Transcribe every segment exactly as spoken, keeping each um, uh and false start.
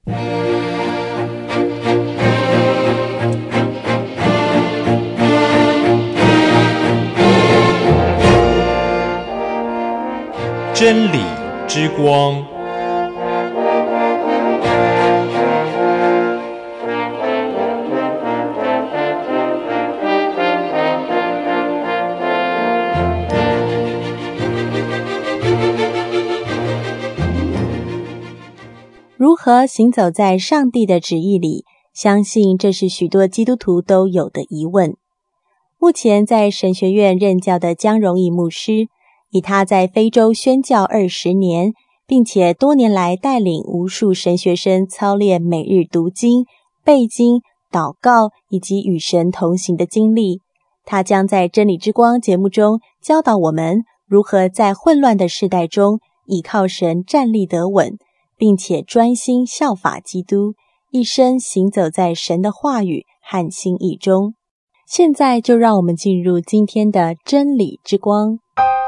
真理之光。 如何行走在上帝的旨意里？相信这是许多基督徒都有的疑问。目前在神学院任教的江荣义牧师，以他在非洲宣教二十年，并且多年来带领无数神学生操练每日读经、背经、祷告以及与神同行的经历，他将在真理之光节目中教导我们如何在混乱的世代中倚靠神站立得稳，并且专心效法基督，一生行走在神的话语和心意中。现在就让我们进入今天的真理之光。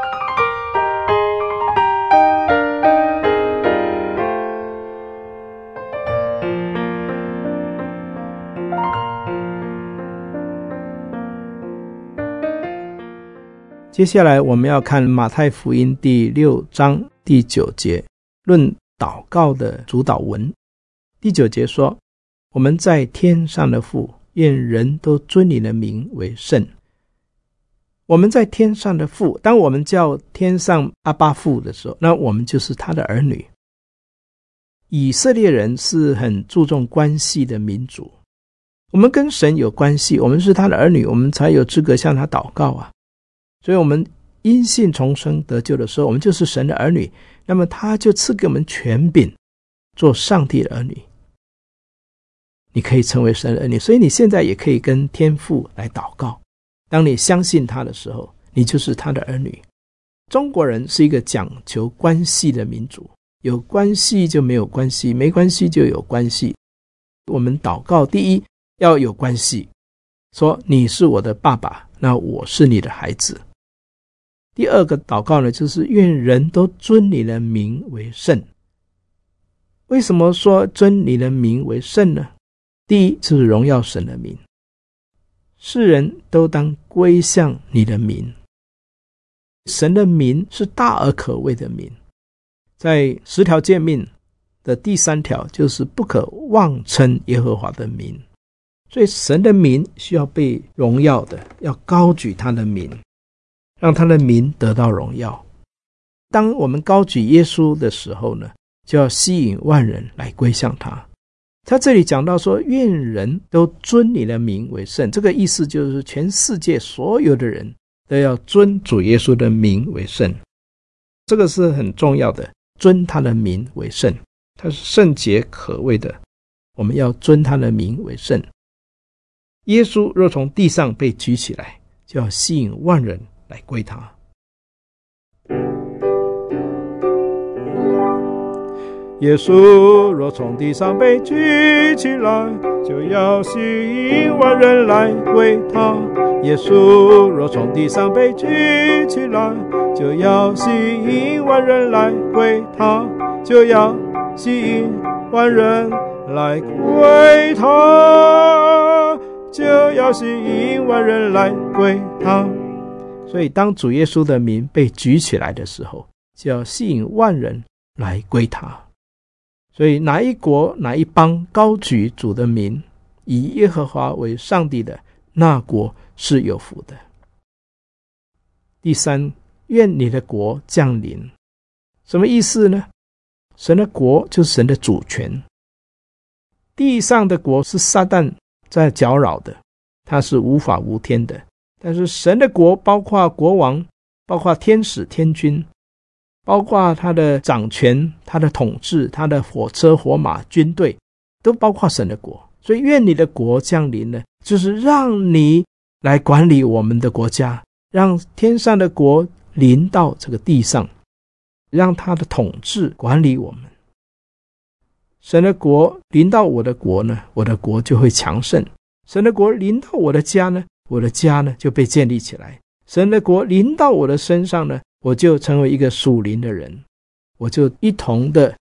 接下来我们要看马太福音第六章第九节，论祷告的主导文。第九节说，我们在天上的父，愿人都尊你的名为圣。我们在天上的父，当我们叫天上阿爸父的时候，那我们就是他的儿女。以色列人是很注重关系的民族，我们跟神有关系，我们是他的儿女，我们才有资格向他祷告啊。所以我们因信重生得救的时候，我们就是神的儿女，那么他就赐给我们权柄做上帝的儿女，你可以成为神的儿女。所以你现在也可以跟天父来祷告，当你相信他的时候，你就是他的儿女。中国人是一个讲求关系的民族，有关系就没有关系，没关系就有关系。我们祷告第一要有关系，说你是我的爸爸，那我是你的孩子。第二个祷告呢，就是愿人都尊你的名为圣。为什么说尊你的名为圣呢？第一是荣耀神的名，世人都当归向你的名。神的名是大而可畏的名，在十条诫命的第三条就是不可妄称耶和华的名，所以神的名需要被荣耀的，要高举他的名，让他的名得到荣耀。当我们高举耶稣的时候呢，就要吸引万人来归向他。他这里讲到说，愿人都尊你的名为圣，这个意思就是全世界所有的人都要尊主耶稣的名为圣，这个是很重要的，尊他的名为圣，他是圣洁可畏的，我们要尊他的名为圣。耶稣若从地上被举起来，就要吸引万人来归他。耶稣若从地上被举起来，就要吸引万人来归他。耶稣若从地上被举起来，就要吸引万人来归他，就要吸引万人来归他，就要吸引万人来归他。所以当主耶稣的名被举起来的时候，就要吸引万人来归他。所以哪一国哪一邦高举主的名，以耶和华为上帝的，那国是有福的。第三，愿你的国降临。什么意思呢？神的国就是神的主权，地上的国是撒旦在搅扰的，他是无法无天的。但是神的国包括国王，包括天使天君，包括他的掌权，他的统治，他的火车火马军队，都包括神的国。所以愿你的国降临呢，就是让你来管理我们的国家，让天上的国临到这个地上，让他的统治管理我们。神的国临到我的国呢，我的国就会强盛。神的国临到我的家呢，我的家呢就被建立起来。神的国临到我的身上呢，我就成为一个属灵的人，我就一同的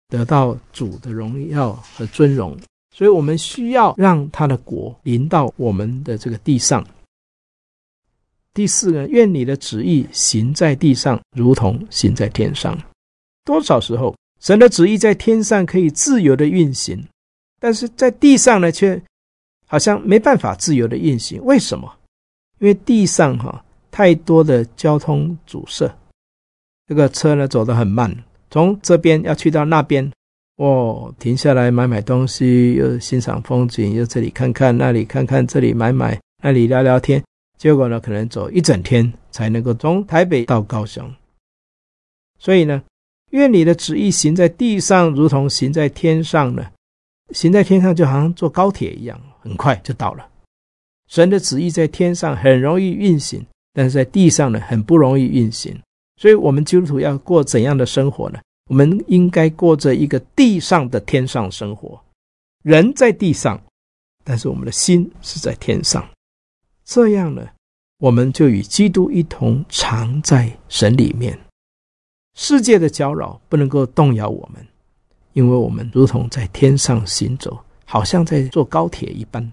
得到主的荣耀和尊荣，所以我们需要让他的国临到我们的这个地上。第四个，愿你的旨意行在地上，如同行在天上。多少时候神的旨意在天上可以自由的运行，但是在地上呢，却好像没办法自由的运行。为什么？因为地上哈、啊、太多的交通阻塞，这个车呢走得很慢，从这边要去到那边，哦，停下来买买东西，又欣赏风景，又这里看看那里看看，这里买买那里聊聊天，结果呢可能走一整天才能够从台北到高雄。所以呢，愿你的旨意行在地上，如同行在天上呢。行在天上就好像坐高铁一样，很快就到了。神的旨意在天上很容易运行，但是在地上呢很不容易运行。所以我们基督徒要过怎样的生活呢？我们应该过着一个地上的天上生活。人在地上，但是我们的心是在天上。这样呢，我们就与基督一同常在神里面。世界的搅扰不能够动摇我们，因为我们如同在天上行走，好像在坐高铁一般。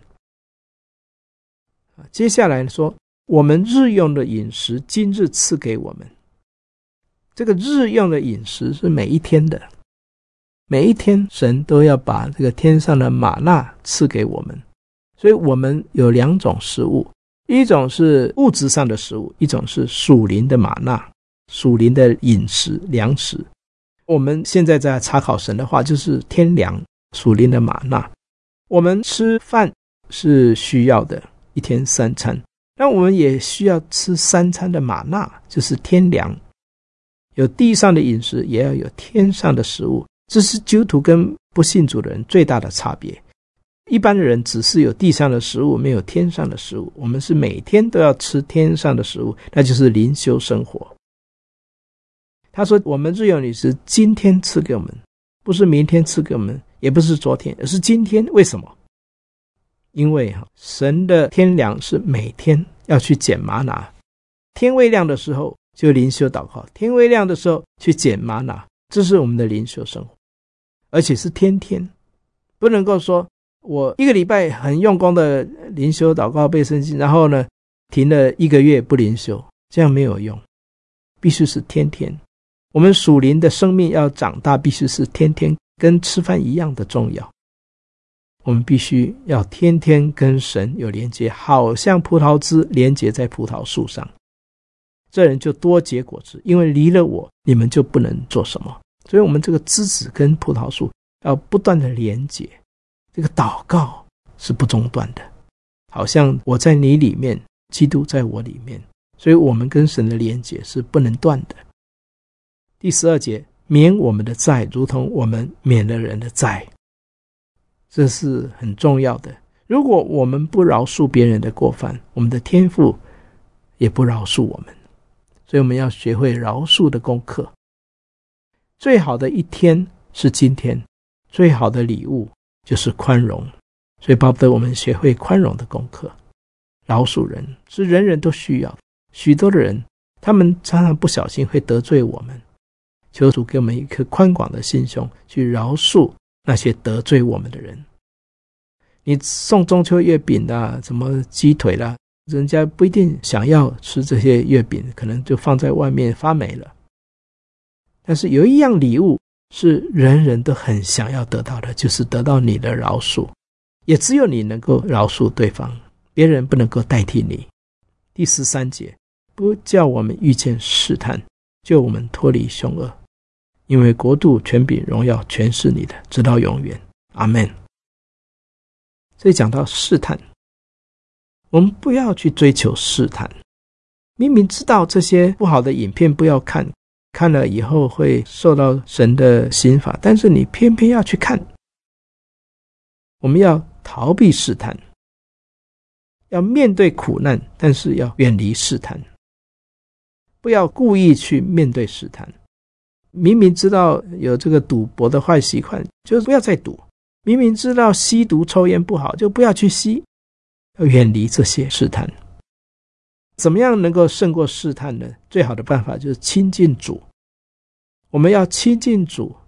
接下来说，我们日用的饮食今日赐给我们。这个日用的饮食是每一天的，每一天神都要把这个天上的玛纳赐给我们。所以我们有两种食物，一种是物质上的食物，一种是属灵的玛纳，属灵的饮食粮食。我们现在在查考神的话，就是天粮，属灵的玛纳。我们吃饭是需要的，一天三餐，那我们也需要吃三餐的玛纳，就是天粮。有地上的饮食，也要有天上的食物。这是基督徒跟不信主的人最大的差别。一般的人只是有地上的食物，没有天上的食物。我们是每天都要吃天上的食物，那就是灵修生活。他说我们日用饮食今天赐给我们，不是明天赐给我们，也不是昨天，而是今天。为什么？因为神的天粮是每天要去捡玛拿，天未亮的时候就灵修祷告，天未亮的时候去捡玛拿，这是我们的灵修生活，而且是天天。不能够说我一个礼拜很用功的灵修祷告背圣经，然后呢停了一个月不灵修，这样没有用，必须是天天。我们属灵的生命要长大，必须是天天，跟吃饭一样的重要。我们必须要天天跟神有连结，好像葡萄枝连结在葡萄树上，这人就多结果子，因为离了我，你们就不能做什么。所以我们这个枝子跟葡萄树要不断的连结，这个祷告是不中断的，好像我在你里面，基督在我里面，所以我们跟神的连结是不能断的。第十二节，免我们的债，如同我们免了人的债。这是很重要的。如果我们不饶恕别人的过犯，我们的天父也不饶恕我们。所以我们要学会饶恕的功课。最好的一天是今天，最好的礼物就是宽容。所以巴不得我们学会宽容的功课。饶恕人是人人都需要，许多的人他们常常不小心会得罪我们，求主给我们一颗宽广的心胸，去饶恕那些得罪我们的人。你送中秋月饼啦，什么鸡腿啦，人家不一定想要吃这些月饼，可能就放在外面发霉了。但是有一样礼物是人人都很想要得到的，就是得到你的饶恕，也只有你能够饶恕对方，别人不能够代替你。第十三节，不叫我们遇见试探，救我们脱离凶恶，因为国度、权柄、荣耀全是你的，直到永远。阿们。所以讲到试探，我们不要去追求试探。明明知道这些不好的影片不要看，看了以后会受到神的刑罚，但是你偏偏要去看。我们要逃避试探，要面对苦难，但是要远离试探。不要故意去面对试探。明明知道有这个赌博的坏习惯，就不要再赌。明明知道吸毒抽烟不好，就不要去吸，要远离这些试探。怎么样能够胜过试探呢？最好的办法就是亲近主。我们要亲近主，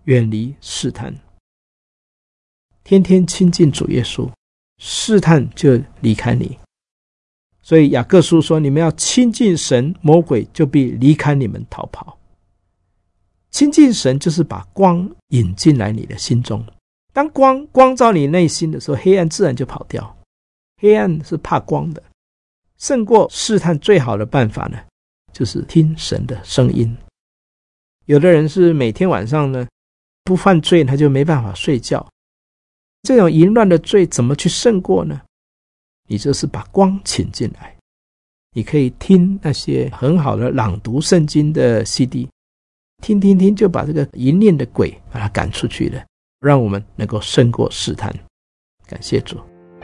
远离试探。天天亲近主耶稣，试探就离开你。所以雅各书说，你们要亲近神，魔鬼就必离开你们逃跑。亲近神就是把光引进来你的心中，当光光照你内心的时候，黑暗自然就跑掉。黑暗是怕光的，胜过试探最好的办法呢，就是听神的声音。有的人是每天晚上呢不犯罪，他就没办法睡觉。这种淫乱的罪怎么去胜过呢？你就是把光请进来，你可以听那些很好的朗读圣经的 C D， 听听听就把这个淫念的鬼把它赶出去了，让我们能够胜过试探。感谢主。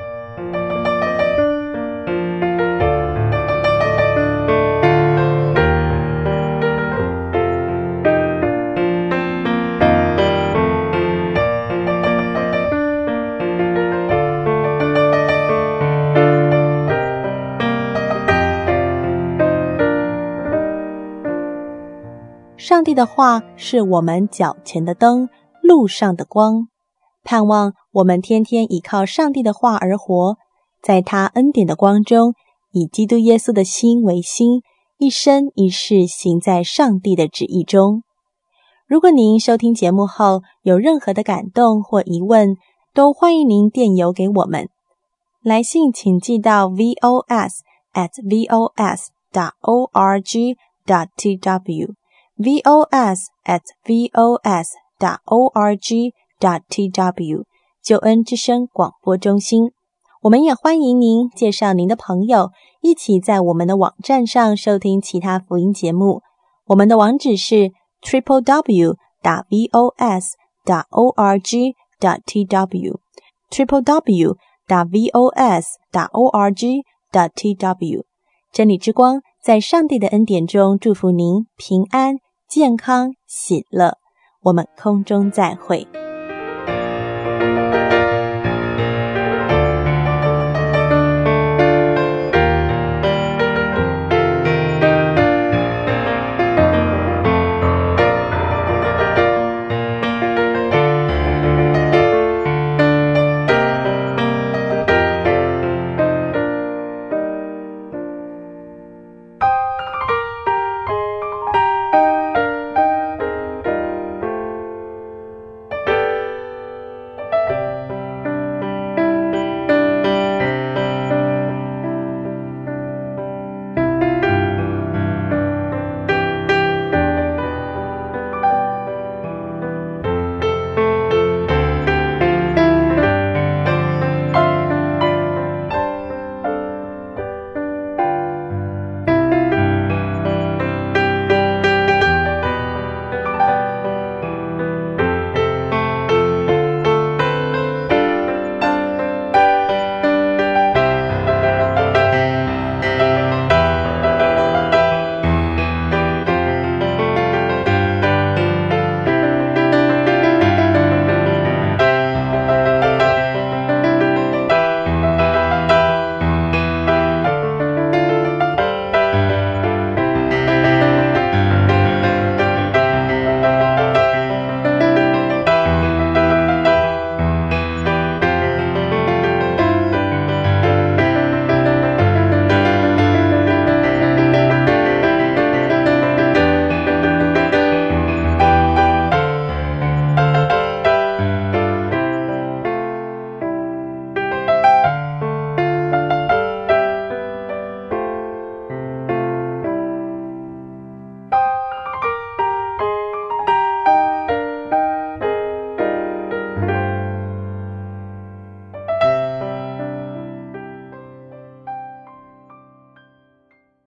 上帝的话是我们脚前的灯，路上的光。盼望我们天天倚靠上帝的话而活，在他恩典的光中，以基督耶稣的心为心，一生一世行在上帝的旨意中。如果您收听节目后有任何的感动或疑问，都欢迎您电邮给我们。来信请寄到 v o s at v o s dot org dot t w v o s at v o s dot org dot t w 救恩之声广播中心。我们也欢迎您介绍您的朋友，一起在我们的网站上收听其他福音节目。我们的网址是 triple w dot v o s dot org dot t w triple w dot v o s dot org dot t w 真理之光在上帝的恩典中祝福您平安健康喜乐，我们空中再会。